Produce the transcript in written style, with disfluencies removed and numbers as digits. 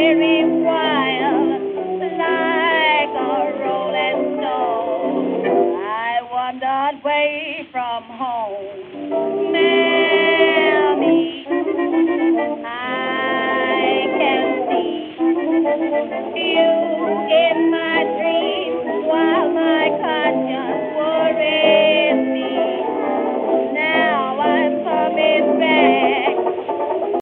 weary while, like a rolling stone. I wandered away from home.